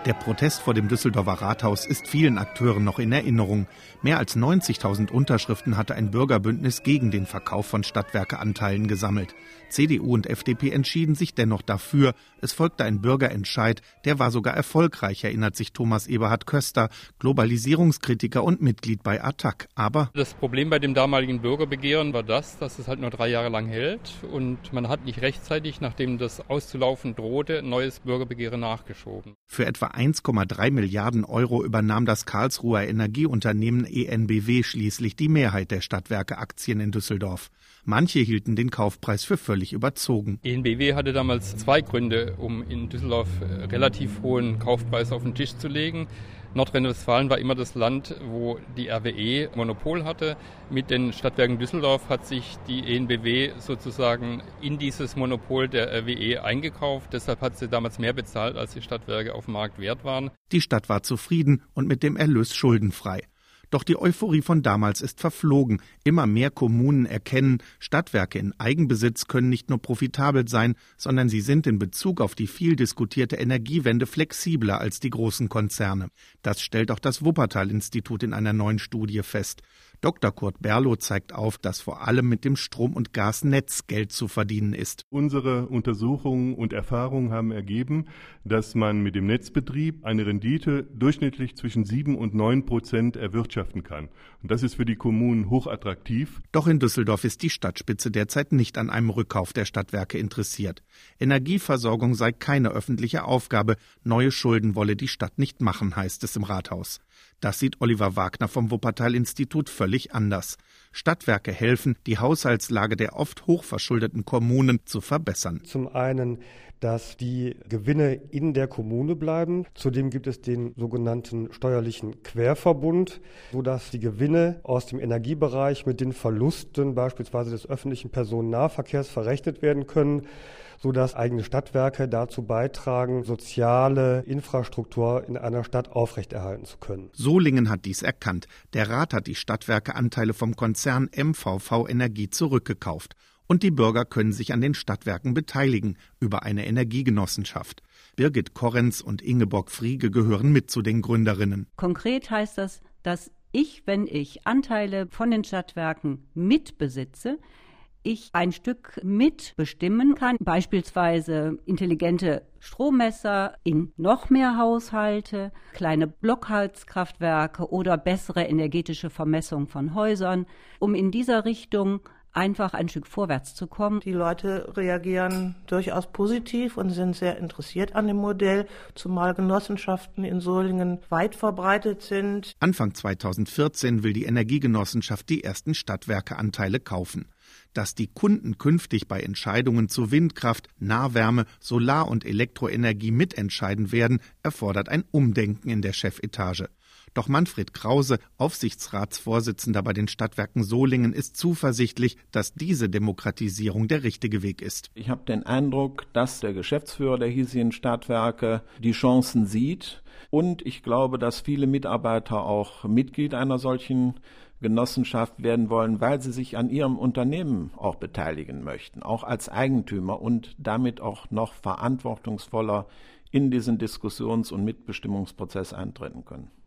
Der Protest vor dem Düsseldorfer Rathaus ist vielen Akteuren noch in Erinnerung. Mehr als 90.000 Unterschriften hatte ein Bürgerbündnis gegen den Verkauf von Stadtwerke-Anteilen gesammelt. CDU und FDP entschieden sich dennoch dafür. Es folgte ein Bürgerentscheid, der war sogar erfolgreich, erinnert sich Thomas Eberhard Köster, Globalisierungskritiker und Mitglied bei ATTAC. Aber das Problem bei dem damaligen Bürgerbegehren war dass es halt nur 3 Jahre lang hält und man hat nicht rechtzeitig, nachdem das auszulaufen drohte, ein neues Bürgerbegehren nachgeschoben. Für etwa 1,3 Milliarden Euro übernahm das Karlsruher Energieunternehmen EnBW schließlich die Mehrheit der Stadtwerke-Aktien in Düsseldorf. Manche hielten den Kaufpreis für völlig überzogen. EnBW hatte damals 2 Gründe, um in Düsseldorf relativ hohen Kaufpreis auf den Tisch zu legen. Nordrhein-Westfalen war immer das Land, wo die RWE Monopol hatte. Mit den Stadtwerken Düsseldorf hat sich die EnBW sozusagen in dieses Monopol der RWE eingekauft. Deshalb hat sie damals mehr bezahlt, als die Stadtwerke auf dem Markt wert waren. Die Stadt war zufrieden und mit dem Erlös schuldenfrei. Doch die Euphorie von damals ist verflogen. Immer mehr Kommunen erkennen, Stadtwerke in Eigenbesitz können nicht nur profitabel sein, sondern sie sind in Bezug auf die viel diskutierte Energiewende flexibler als die großen Konzerne. Das stellt auch das Wuppertal-Institut in einer neuen Studie fest. Dr. Kurt Berloh zeigt auf, dass vor allem mit dem Strom- und Gasnetz Geld zu verdienen ist. Unsere Untersuchungen und Erfahrungen haben ergeben, dass man mit dem Netzbetrieb eine Rendite durchschnittlich zwischen 7 und 9% erwirtschaften kann. Und das ist für die Kommunen hochattraktiv. Doch in Düsseldorf ist die Stadtspitze derzeit nicht an einem Rückkauf der Stadtwerke interessiert. Energieversorgung sei keine öffentliche Aufgabe. Neue Schulden wolle die Stadt nicht machen, heißt es im Rathaus. Das sieht Oliver Wagner vom Wuppertal-Institut völlig anders. Stadtwerke helfen, die Haushaltslage der oft hochverschuldeten Kommunen zu verbessern. Zum einen, dass die Gewinne in der Kommune bleiben. Zudem gibt es den sogenannten steuerlichen Querverbund, sodass die Gewinne aus dem Energiebereich mit den Verlusten beispielsweise des öffentlichen Personennahverkehrs verrechnet werden können, sodass eigene Stadtwerke dazu beitragen, soziale Infrastruktur in einer Stadt aufrechterhalten zu können. Solingen hat dies erkannt. Der Rat hat die Stadtwerkeanteile vom Konzern MVV Energie zurückgekauft. Und die Bürger können sich an den Stadtwerken beteiligen über eine Energiegenossenschaft. Birgit Korrenz und Ingeborg Friege gehören mit zu den Gründerinnen. Konkret heißt das, dass wenn ich Anteile von den Stadtwerken mitbesitze, ich ein Stück mitbestimmen kann, beispielsweise intelligente Strommesser in noch mehr Haushalte, kleine Blockheizkraftwerke oder bessere energetische Vermessung von Häusern, um in dieser Richtung einfach ein Stück vorwärts zu kommen. Die Leute reagieren durchaus positiv und sind sehr interessiert an dem Modell, zumal Genossenschaften in Solingen weit verbreitet sind. Anfang 2014 will die Energiegenossenschaft die ersten Stadtwerkeanteile kaufen. Dass die Kunden künftig bei Entscheidungen zu Windkraft, Nahwärme, Solar- und Elektroenergie mitentscheiden werden, erfordert ein Umdenken in der Chefetage. Doch Manfred Krause, Aufsichtsratsvorsitzender bei den Stadtwerken Solingen, ist zuversichtlich, dass diese Demokratisierung der richtige Weg ist. Ich habe den Eindruck, dass der Geschäftsführer der hiesigen Stadtwerke die Chancen sieht. Und ich glaube, dass viele Mitarbeiter auch Mitglied einer solchen Genossenschaft werden wollen, weil sie sich an ihrem Unternehmen auch beteiligen möchten, auch als Eigentümer und damit auch noch verantwortungsvoller in diesen Diskussions- und Mitbestimmungsprozess eintreten können.